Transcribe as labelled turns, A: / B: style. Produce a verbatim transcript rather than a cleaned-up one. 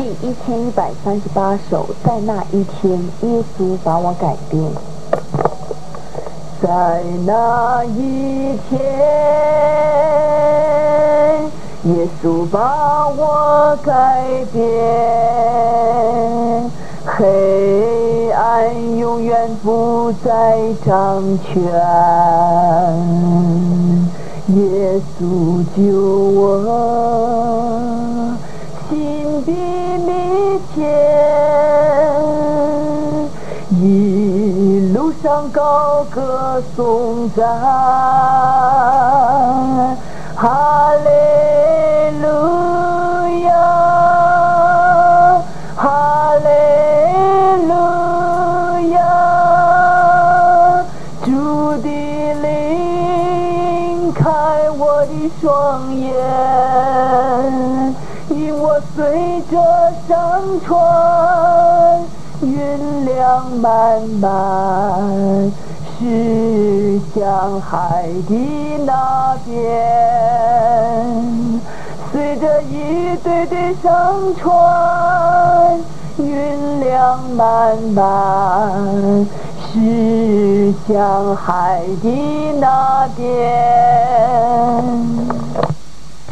A: 第一千一百三十八首，在那一天，耶稣把我改变。在那一天，耶稣把我改变，黑暗永远不再掌权。耶稣救我，心比蜜甜，一路上高歌颂赞，哈利路亚，哈利路亚，主的灵开我的双眼，引我随着山川，云量漫漫，驶向海的那边。随着一对对商船，云量漫漫，驶向海的那边。